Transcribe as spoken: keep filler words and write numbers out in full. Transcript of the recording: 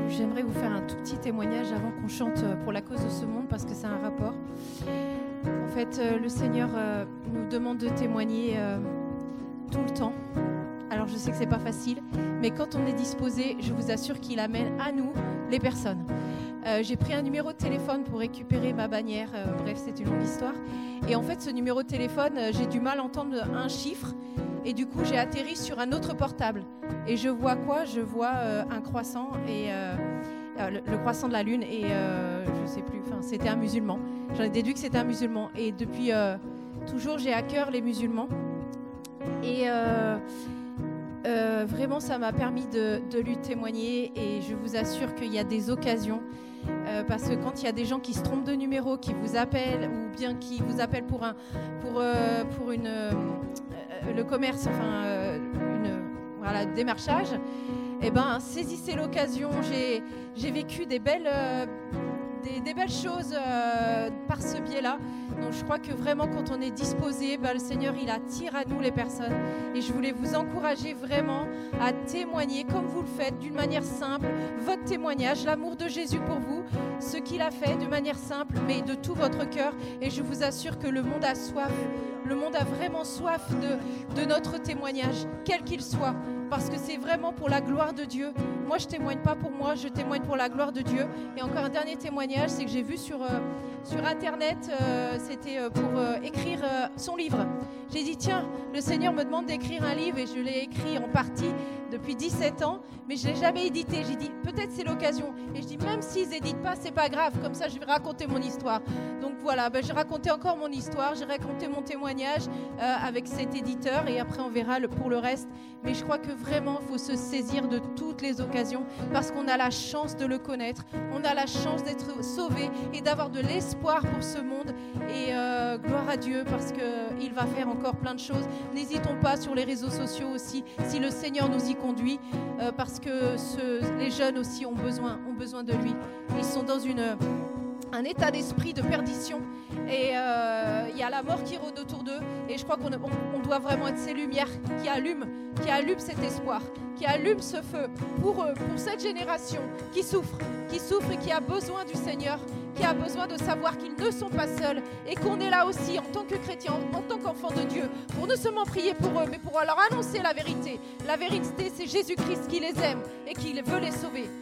j'aimerais vous faire un tout petit témoignage avant qu'on chante pour la cause de ce monde parce que c'est un rapport. En fait, euh, le Seigneur euh, nous demande de témoigner euh, tout le temps. Alors je sais que c'est pas facile, mais quand on est disposé, je vous assure qu'il amène à nous les personnes. Euh, j'ai pris un numéro de téléphone pour récupérer ma bannière. Euh, bref, c'est une longue histoire. Et en fait, ce numéro de téléphone, euh, j'ai du mal à entendre un chiffre. Et du coup, j'ai atterri sur un autre portable. Et je vois quoi ? Je vois euh, un croissant, et, euh, euh, le, le croissant de la lune. Et euh, je sais plus, enfin, c'était un musulman. J'en ai déduit que c'était un musulman. Et depuis euh, toujours, j'ai à cœur les musulmans. Et euh, euh, vraiment, ça m'a permis de, de lui témoigner. Et je vous assure qu'il y a des occasions. Euh, parce que quand il y a des gens qui se trompent de numéro, qui vous appellent, ou bien qui vous appellent pour, un, pour, euh, pour une, euh, le commerce, enfin, euh, une, voilà, démarchage, eh ben, saisissez l'occasion. J'ai, j'ai vécu des belles, euh, des, des belles choses euh, par ce biais-là. Donc je crois que vraiment quand on est disposé, ben, le Seigneur il attire à nous les personnes. Et je voulais vous encourager vraiment à témoigner comme vous le faites, d'une manière simple, votre témoignage, l'amour de Jésus pour vous, ce qu'il a fait de manière simple, mais de tout votre cœur. Et je vous assure que le monde a soif, le monde a vraiment soif de, de notre témoignage, quel qu'il soit. Parce que c'est vraiment pour la gloire de Dieu. Moi, je ne témoigne pas pour moi, je témoigne pour la gloire de Dieu. Et encore un dernier témoignage, c'est que j'ai vu sur, euh, sur Internet, euh, c'était pour euh, écrire euh, son livre. J'ai dit, tiens, le Seigneur me demande d'écrire un livre et je l'ai écrit en partie depuis dix-sept ans, mais je ne l'ai jamais édité. J'ai dit, peut-être c'est l'occasion. Et je dis, même s'ils n'éditent pas, c'est pas grave. Comme ça, je vais raconter mon histoire. Donc voilà, ben, j'ai raconté encore mon histoire, j'ai raconté mon témoignage euh, avec cet éditeur et après on verra le, pour le reste. Mais je crois que vraiment, il faut se saisir de toutes les occasions parce qu'on a la chance de le connaître, on a la chance d'être sauvé et d'avoir de l'espoir pour ce monde. Et euh, gloire à Dieu parce qu'il va faire encore plein de choses. N'hésitons pas sur les réseaux sociaux aussi, si le Seigneur nous y conduit, euh, parce que ce, les jeunes aussi ont besoin, ont besoin de lui. Ils sont dans une... un état d'esprit de perdition et il euh, y a la mort qui rôde autour d'eux et je crois qu'on on, on doit vraiment être ces lumières qui allument, qui allument cet espoir, qui allument ce feu pour eux, pour cette génération qui souffre, qui souffre et qui a besoin du Seigneur, qui a besoin de savoir qu'ils ne sont pas seuls et qu'on est là aussi en tant que chrétiens, en, en tant qu'enfants de Dieu, pour non seulement prier pour eux, mais pour leur annoncer la vérité. La vérité, c'est Jésus-Christ qui les aime et qui veut les sauver.